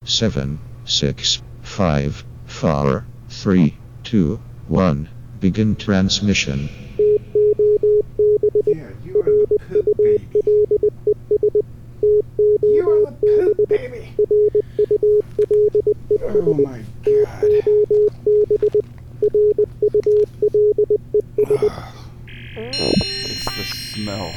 7, 6, 5, 4, 3, 2, 1. Begin transmission. Yeah, you are the poop baby. You are the poop baby. Oh my god. It's the smell.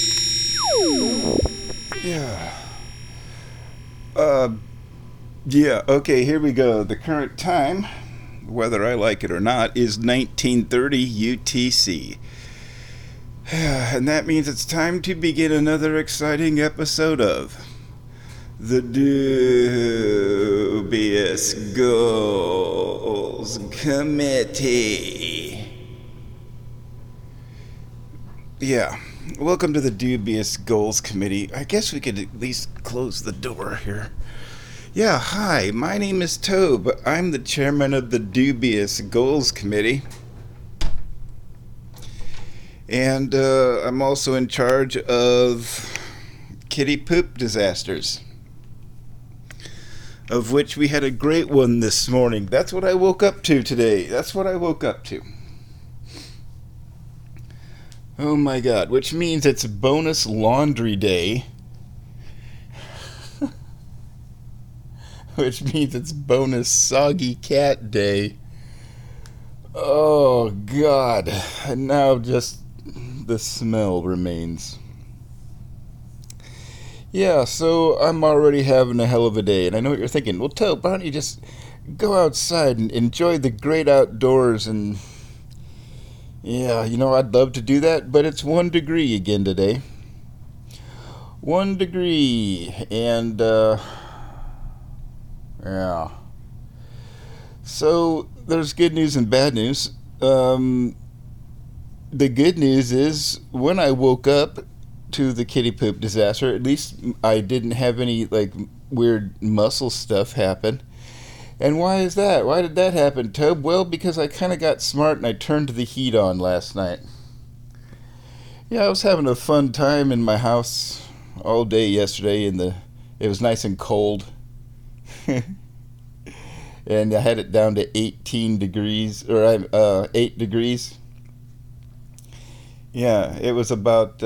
Yeah, okay, here we go. The current time, whether I like it or not, is 1930 UTC. And that means it's time to begin another exciting episode of the Dubious Goals Committee. Yeah, welcome to the Dubious Goals Committee. I guess we could at least close the door here. Yeah, hi, my name is Tobe. I'm the chairman of the Dubious Goals Committee. And I'm also in charge of kitty poop disasters, of which we had a great one this morning. That's what I woke up to today. That's what I woke up to. Oh my god, which means it's bonus laundry day. Which means it's bonus soggy cat day. Oh god, and now just the smell remains. Yeah, so I'm already having a hell of a day, and I know what you're thinking. Well, Tobe, why don't you just go outside and enjoy the great outdoors? And yeah, you know, I'd love to do that, but it's 1 degree again today. 1 degree, and yeah. So there's good news and bad news. The good news is when I woke up to the kitty poop disaster, at least I didn't have any like weird muscle stuff happen. And why is that? Why did that happen, Tobe? Well, because I kind of got smart and I turned the heat on last night. Yeah, I was having a fun time in my house all day yesterday, and it was nice and cold. And I had it down to 18 degrees, or 8 degrees. Yeah, it was about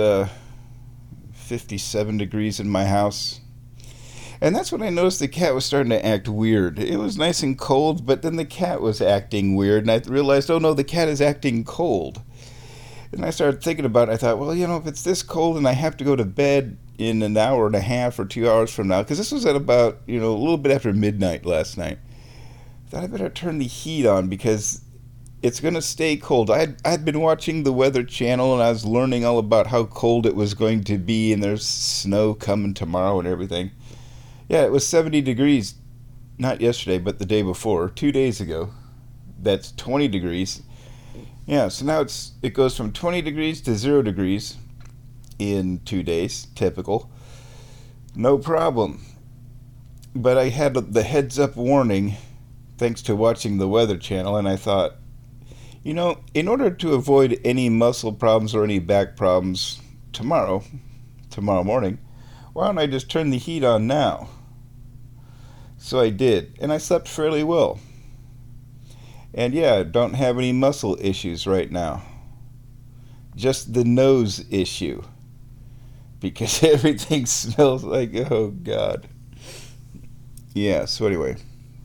57 degrees in my house. And that's when I noticed the cat was starting to act weird. It was nice and cold, but then the cat was acting weird, and I realized, oh no, the cat is acting cold. And I started thinking about it. I thought, well, you know, if it's this cold and I have to go to bed in an hour and a half or 2 hours from now, because this was at about, you know, a little bit after midnight last night, I thought I better turn the heat on because it's going to stay cold. I'd been watching the Weather Channel, and I was learning all about how cold it was going to be, and there's snow coming tomorrow and everything. Yeah, it was 70 degrees, not yesterday, but the day before, 2 days ago. That's 20 degrees. Yeah, so now it goes from 20 degrees to 0 degrees in 2 days, typical. No problem. But I had the heads-up warning thanks to watching the Weather Channel, and I thought, you know, in order to avoid any muscle problems or any back problems tomorrow morning, why don't I just turn the heat on now? So I did, and I slept fairly well. And yeah, don't have any muscle issues right now. Just the nose issue. Because everything smells like, oh god. Yeah, so anyway.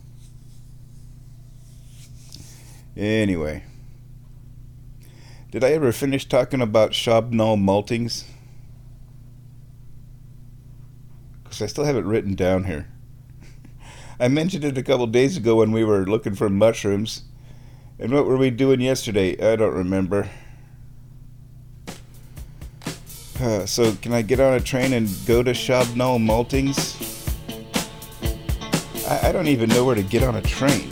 Did I ever finish talking about Charbonnel maltings? Because I still have it written down here. I mentioned it a couple days ago when we were looking for mushrooms. And what were we doing yesterday? I don't remember. So can I get on a train and go to Charbonnel maltings? I don't even know where to get on a train.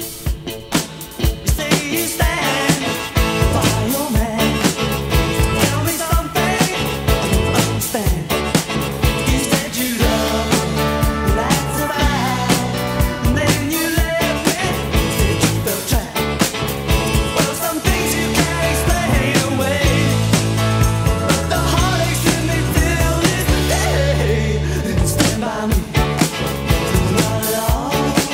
Stand by me.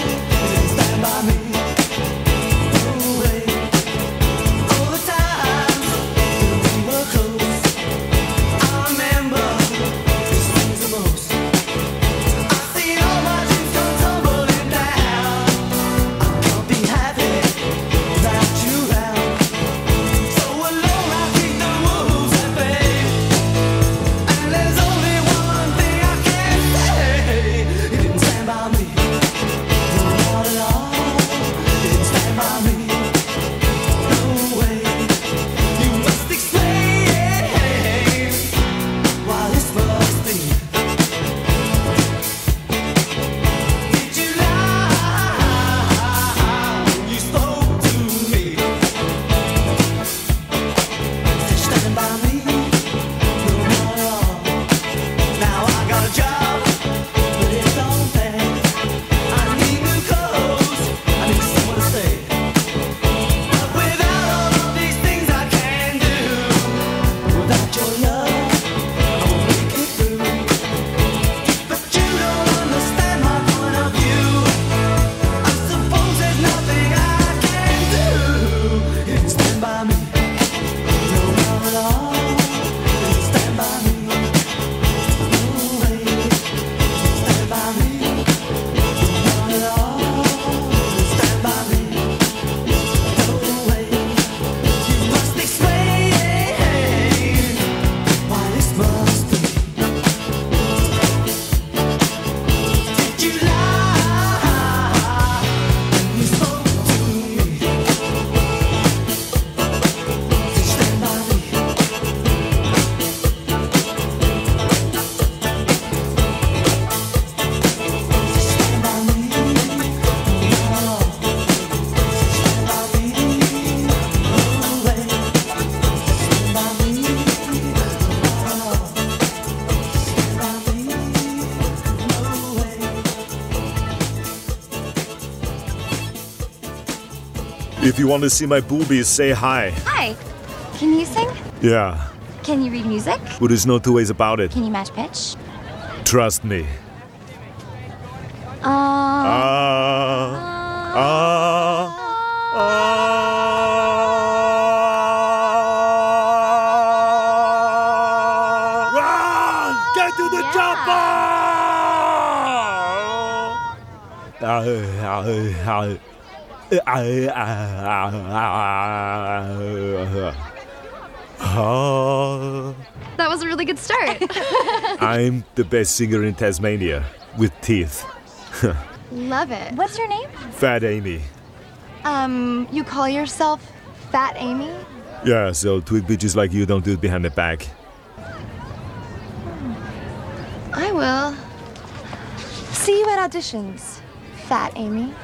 If you want to see my boobies, say hi. Hi. Can you sing? Yeah, Can you read music? but there's no two ways about it. Can you match pitch? Trust me. Run! Get to the chopper! That was a really good start. I'm the best singer in Tasmania, with teeth. Love it. What's your name? Fat Amy. You call yourself Fat Amy? Yeah, so tweet bitches like you don't do it behind the back. I will. See you at auditions, Fat Amy.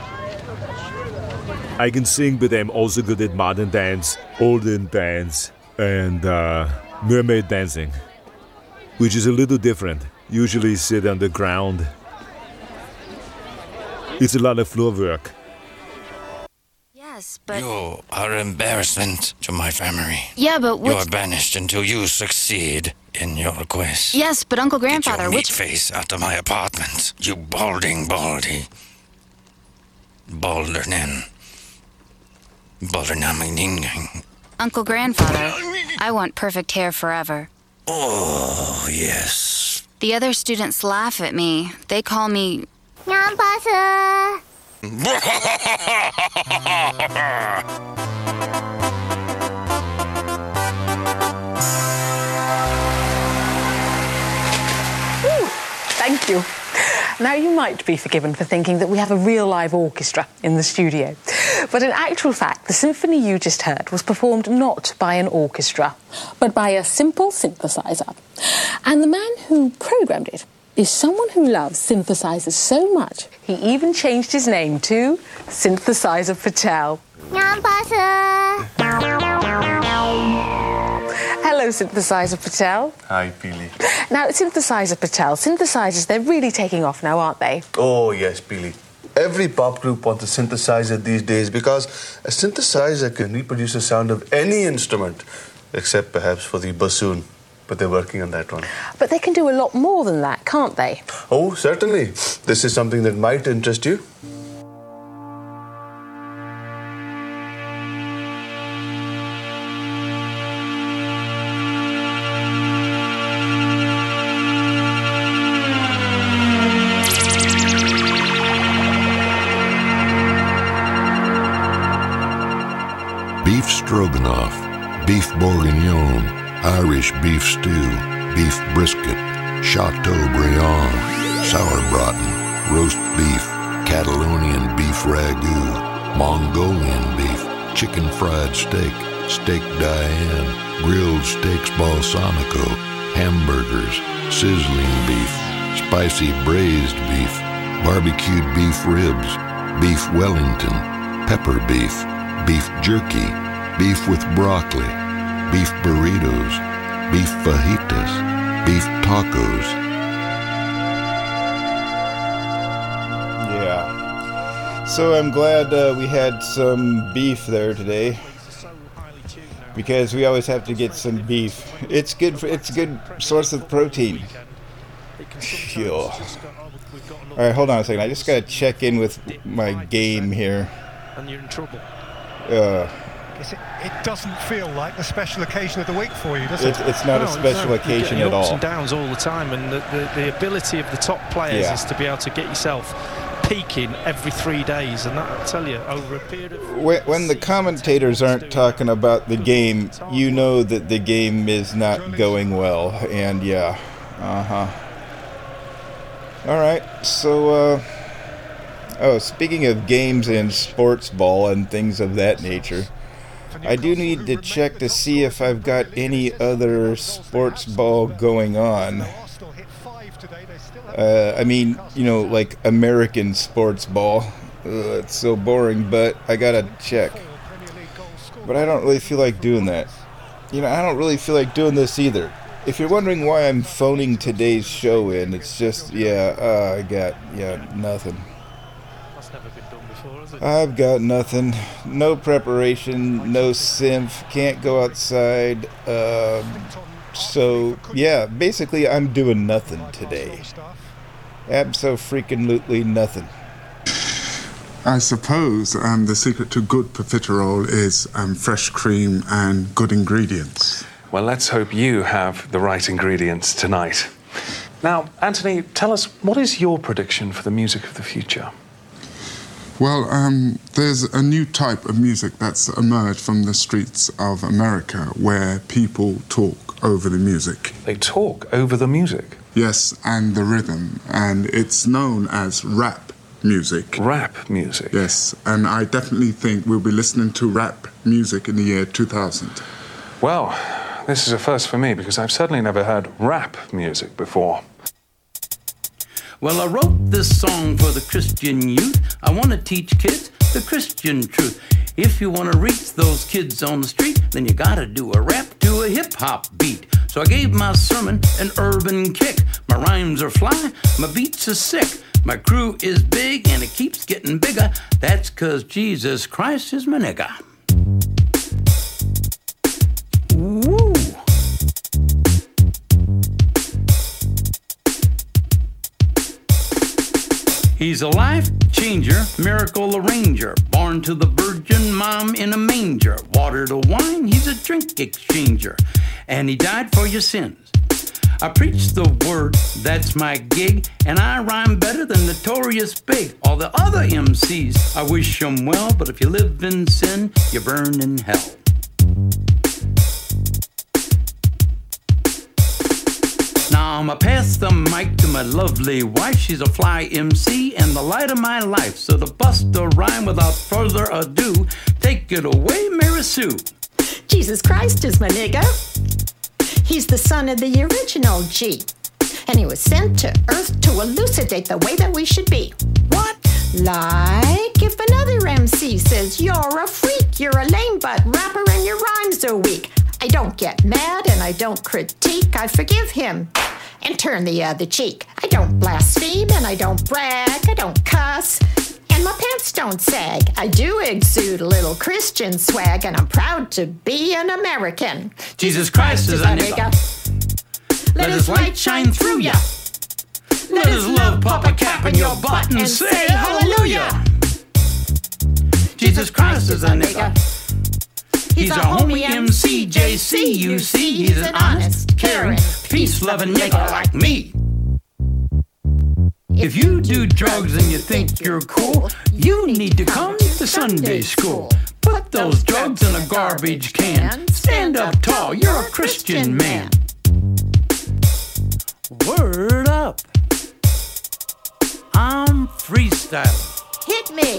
I can sing, but I'm also good at modern dance, olden dance, and mermaid dancing, which is a little different. Usually sit on the ground. It's a lot of floor work. Yes, but... You are embarrassment to my family. Yeah, but You are banished until you succeed in your quest. Yes, but Uncle Get Grandfather, your meat which... face out of my apartment, you balding baldy. Baldernin. Baldernamming. Uncle Grandfather, I want perfect hair forever. Oh, yes. The other students laugh at me. They call me... Thank you. Now, you might be forgiven for thinking that we have a real live orchestra in the studio. But in actual fact, the symphony you just heard was performed not by an orchestra, but by a simple synthesizer. And the man who programmed it is someone who loves synthesizers so much, he even changed his name to Synthesizer Patel. Hello, Synthesizer Patel. Hi, Peely. Now, Synthesizer Patel, synthesizers, they're really taking off now, aren't they? Oh, yes, Peely. Every pop group wants a synthesizer these days because a synthesizer can reproduce the sound of any instrument, except perhaps for the bassoon. But they're working on that one. But they can do a lot more than that, can't they? Oh, certainly. This is something that might interest you. Beef stroganoff, beef bourguignon, Irish beef stew, beef brisket, Chateaubriand, sauerbraten, roast beef, Catalonian beef ragout, Mongolian beef, chicken fried steak, steak Diane, grilled steaks balsamico, hamburgers, sizzling beef, spicy braised beef, barbecued beef ribs, beef Wellington, pepper beef, beef jerky, beef with broccoli, beef burritos, beef fajitas, beef tacos. Yeah. So I'm glad we had some beef there today, because we always have to get some beef. It's good. It's a good source of protein. Phew. All right, hold on a second. I just gotta check in with my game here. And you're in trouble. It doesn't feel like the special occasion of the week for you, does it? It's not a special occasion at all. Ups and downs all the time, and the ability of the top players is to be able to get yourself peaking every 3 days, and that, I tell you, over a period of... When the commentators aren't talking about the game, you know that the game is not going well, and yeah, All right, so, speaking of games and sports ball and things of that nature, I do need to check to see if I've got any other sports ball going on. I mean, like American sports ball. It's so boring, but I gotta check. But I don't really feel like doing that. I don't really feel like doing this either. If you're wondering why I'm phoning today's show in, it's just, I got, nothing. That's never been done before, has it? I've got nothing. No preparation, no synth, can't go outside. So, yeah, basically I'm doing nothing today. Abso-freaking-lutely nothing. I suppose the secret to good profiterole is fresh cream and good ingredients. Well, let's hope you have the right ingredients tonight. Now, Anthony, tell us, what is your prediction for the music of the future? Well, there's a new type of music that's emerged from the streets of America where people talk over the music. They talk over the music? Yes, and the rhythm. And it's known as rap music. Rap music? Yes, and I definitely think we'll be listening to rap music in the year 2000. Well, this is a first for me because I've certainly never heard rap music before. Well, I wrote this song for the Christian youth. I want to teach kids the Christian truth. If you want to reach those kids on the street, then you gotta do a rap to a hip-hop beat. So I gave my sermon an urban kick. My rhymes are fly, my beats are sick. My crew is big and it keeps getting bigger. That's 'cause Jesus Christ is my nigga. Woo! He's a life changer, miracle arranger, born to the virgin mom in a manger. Water to wine, he's a drink exchanger, and he died for your sins. I preach the word, that's my gig, and I rhyme better than Notorious Big. All the other MCs, I wish them well, but if you live in sin, you burn in hell. Now I'ma pass the mic to my lovely wife. She's a fly MC and the light of my life. So to bust a rhyme without further ado, take it away, Mary Sue. Jesus Christ is my nigga. He's the son of the original G. And he was sent to earth to elucidate the way that we should be. What? Like if another MC says you're a freak, you're a lame butt rapper and your rhymes are weak. I don't get mad and I don't critique. I forgive him and turn the other cheek. I don't blaspheme and I don't brag. I don't cuss and my pants don't sag. I do exude a little Christian swag and I'm proud to be an American. Jesus Christ is a nigga. Let his light shine through ya. Let his love pop a cap in your butt and say hallelujah. Jesus Christ is a nigga. He's a homie MC, JC, you see. He's an honest, caring, peace-loving nigga like me. If you do drugs and you think you're cool, you need to come to Sunday school. Put those drugs in a garbage can. Stand up tall, you're a Christian man. Word up. I'm freestyling. Hit me.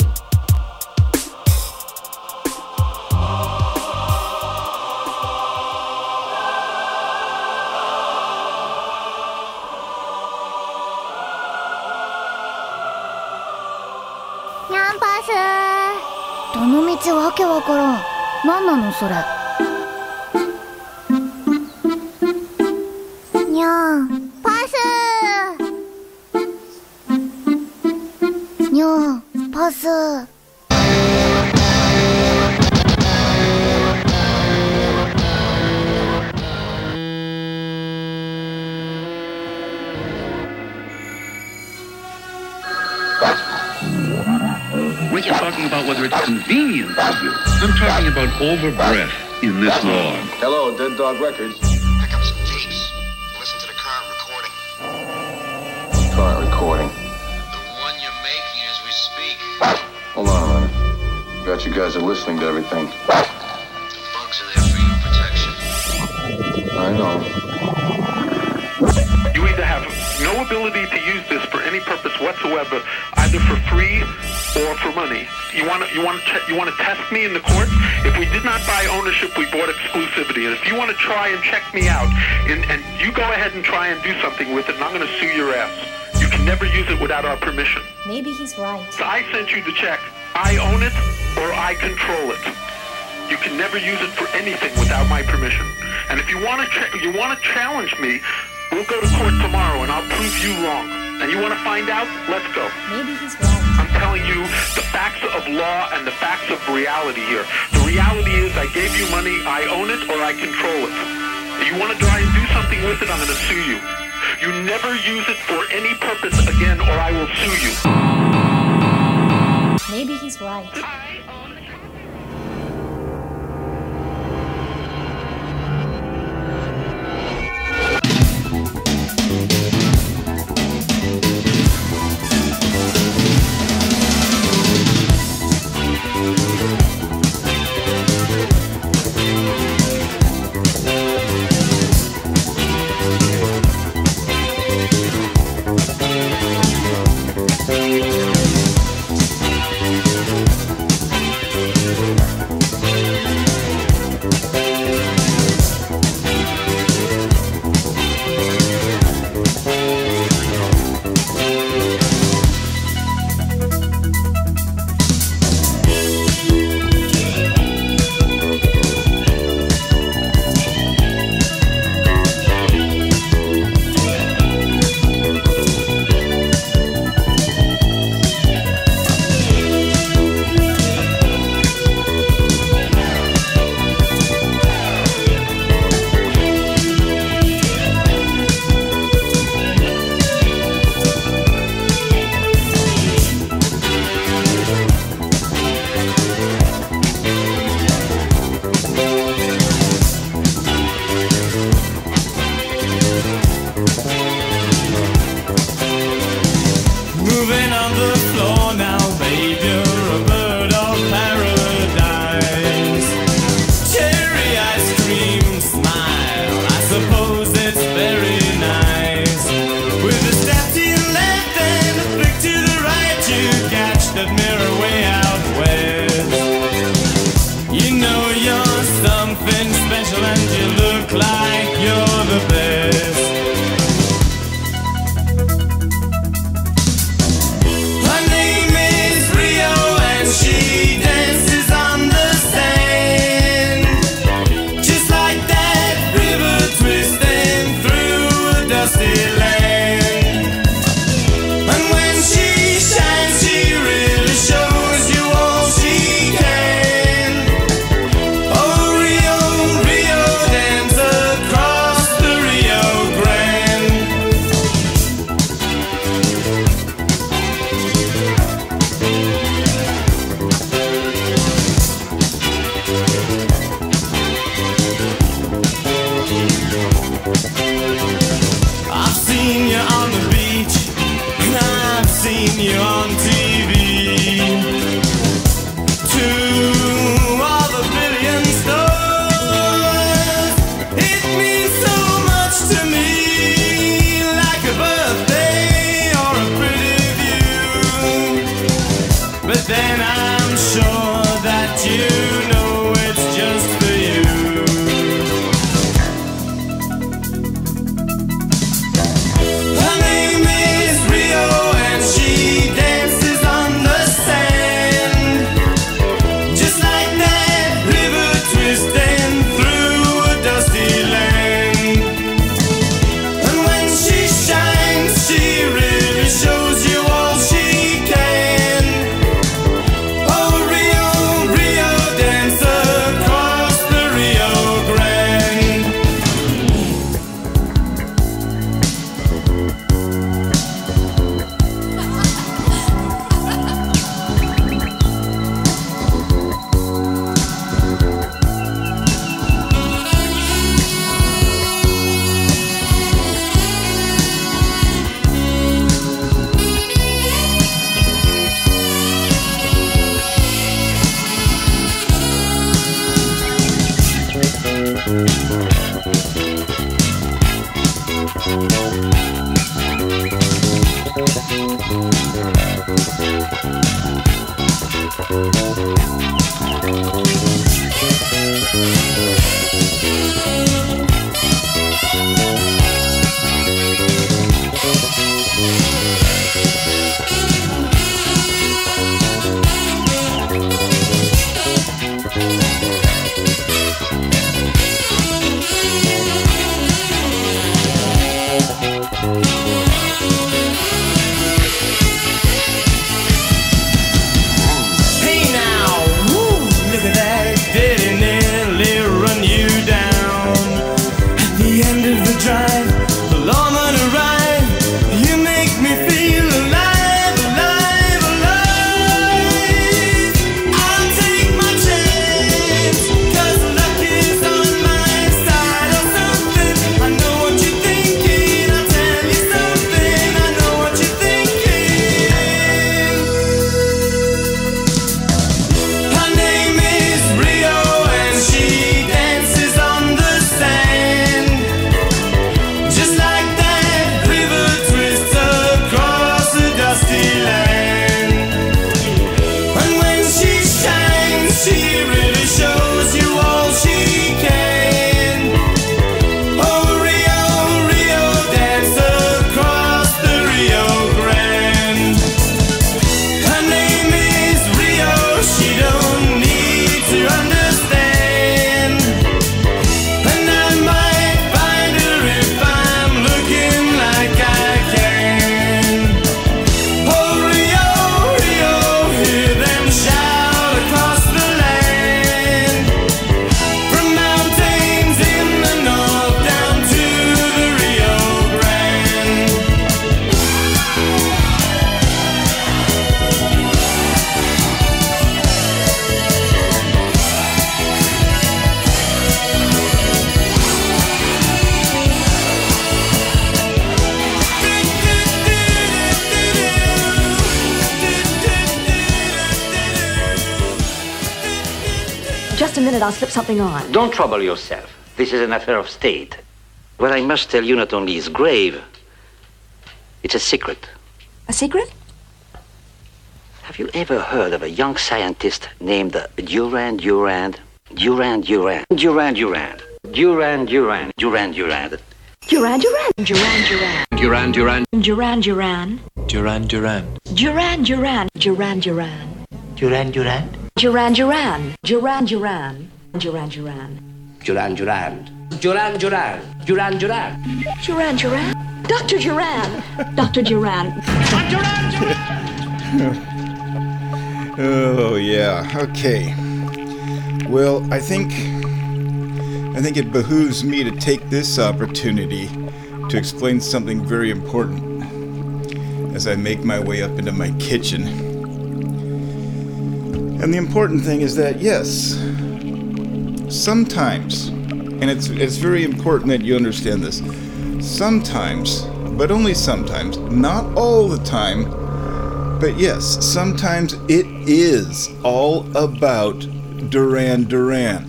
ニャンパス。どの道わけわからん。なんなのそれ。ニャンパス。ニャンパス。 We're just talking about whether it's convenient for you. I'm talking about over-breath in this log. Hello, Dead Dog Records. Pick up some tapes. Listen to the current recording. Current recording. The one you're making as we speak. Hold on a minute. Got you guys are listening to everything. The bugs are there for your protection. I know. You either have no ability to use this for any purpose whatsoever, either for free or for money. You want to test me in the court? If we did not buy ownership, we bought exclusivity. And if you want to try and check me out, and you go ahead and try and do something with it, and I'm going to sue your ass. You can never use it without our permission. Maybe he's right. So I sent you the check. I own it or I control it. You can never use it for anything without my permission. And if you want to challenge me, we'll go to court tomorrow and I'll prove you wrong. And you want to find out? Let's go. Maybe he's right. I'm telling you, law and the facts of reality here. The reality is I gave you money, I own it, or I control it. If you want to try and do something with it, I'm going to sue you. You never use it for any purpose again, or I will sue you. Maybe he's right. Ain't Just a minute, I'll slip something on. Don't trouble yourself. This is an affair of state. What I must tell you not only is grave, it's a secret. A secret? Have you ever heard of a young scientist named Durand Durand? Durand Durand. Durand Durand. Durand Durand. Durand Durand. Duran Duran. Duran Duran. Durand Durand. Duran Duran. Durand Durand. Duran Duran. Duran Duran. Durand Durand. Duran Duran. Duran Duran. Duran Duran. Duran Durand. Duran Duran. Duran Duran. Duran Duran. Dr. Duran. Dr. Duran. Oh, yeah. Okay. Well, I think it behooves me to take this opportunity to explain something very important as I make my way up into my kitchen. And the important thing is that, yes, sometimes, and it's very important that you understand this, sometimes, but only sometimes, not all the time, but yes, sometimes it is all about Duran Duran.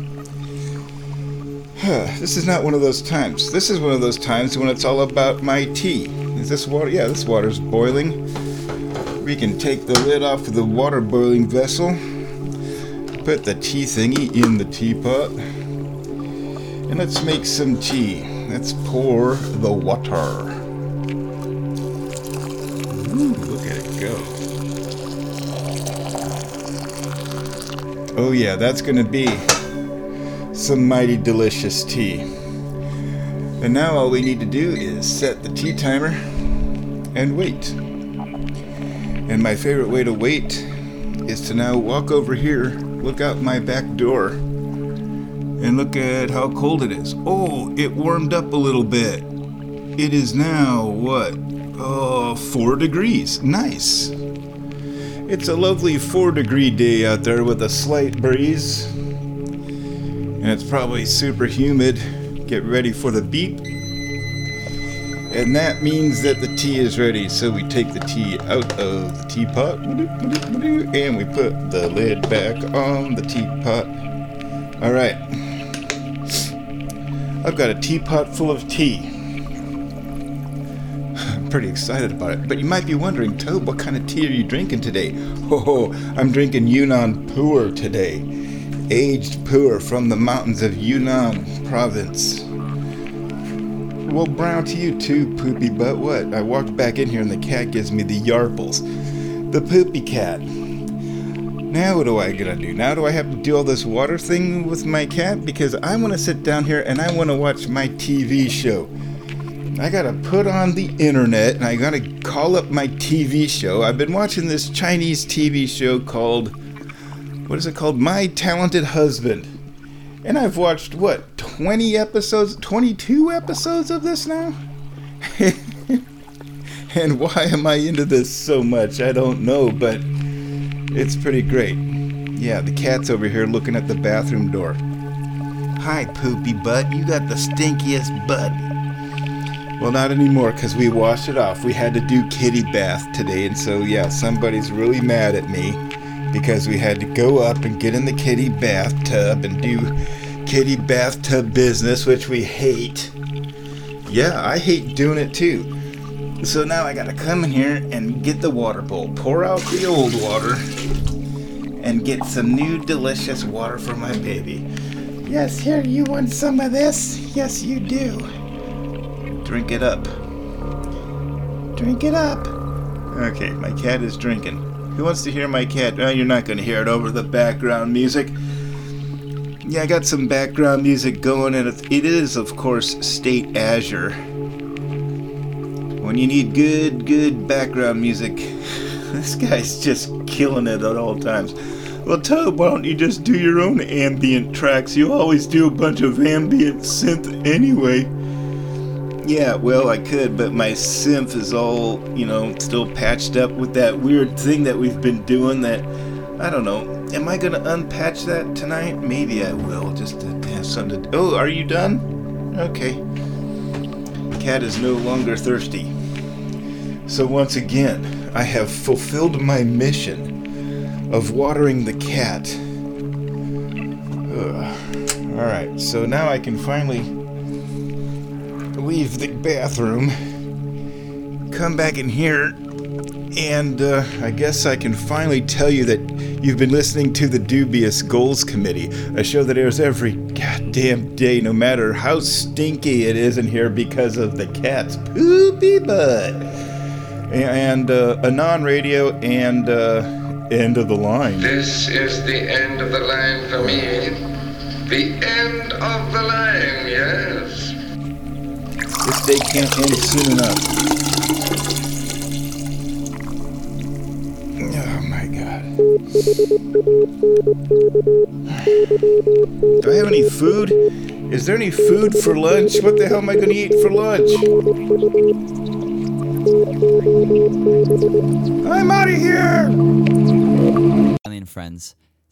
This is not one of those times. This is one of those times when it's all about my tea. Is this water? Yeah, this water's boiling. We can take the lid off of the water boiling vessel, put the tea thingy in the teapot, and let's make some tea. Let's pour the water. Ooh, look at it go. Oh yeah, that's gonna be some mighty delicious tea. And now all we need to do is set the tea timer and wait. And my favorite way to wait is to now walk over here, look out my back door, and look at how cold it is. Oh, it warmed up a little bit. It is now, what? Oh, 4 degrees. Nice. It's a lovely 4-degree day out there with a slight breeze. And it's probably super humid. Get ready for the beep. And that means that the tea is ready. So we take the tea out of the teapot. And we put the lid back on the teapot. Alright. I've got a teapot full of tea. I'm pretty excited about it. But you might be wondering, Tobe, what kind of tea are you drinking today? Oh, I'm drinking Yunnan Pu'er today. Aged pu'er from the mountains of Yunnan province. Well, brown to you too, Poopy, but what? I walked back in here and the cat gives me the yarples. The poopy cat. Now what do I gotta do? Now do I have to do all this water thing with my cat? Because I want to sit down here and I want to watch my TV show. I gotta put on the internet and I gotta call up my TV show. I've been watching this Chinese TV show called... what is it called? My Talented Husband. And I've watched, what, 20 episodes, 22 episodes of this now? And why am I into this so much? I don't know, but it's pretty great. Yeah, the cat's over here looking at the bathroom door. Hi, Poopy Bud. You got the stinkiest butt. Well, not anymore, because we washed it off. We had to do kitty bath today, and so, yeah, somebody's really mad at me. Because we had to go up and get in the kitty bathtub and do kitty bathtub business, which we hate. Yeah, I hate doing it too. So now I gotta come in here and get the water bowl, pour out the old water, and get some new delicious water for my baby. Yes, here, you want some of this? Yes, you do. Drink it up. Drink it up. Okay, my cat is drinking. Who wants to hear my cat? Oh, you're not going to hear it over the background music. Yeah, I got some background music going, and it is, of course, State Azure. When you need good background music, this guy's just killing it at all times. Well, Tobe, why don't you just do your own ambient tracks? You always do a bunch of ambient synth anyway. Yeah, well, I could, but my synth is all, still patched up with that weird thing that we've been doing that, I don't know. Am I going to unpatch that tonight? Maybe I will, just to have something to do. Oh, are you done? Okay. Cat is no longer thirsty. So once again, I have fulfilled my mission of watering the cat Alright, so now I can finally leave the bathroom, come back in here, and I guess I can finally tell you that you've been listening to the Dubious Goals Committee, a show that airs every goddamn day, no matter how stinky it is in here because of the cat's poopy butt. And Anon Radio and End of the Line. This is the end of the line for me. The end of the line, yes. This day can't end soon enough. Oh my god. Do I have any food? Is there any food for lunch? What the hell am I going to eat for lunch? I'm out of here! And friends,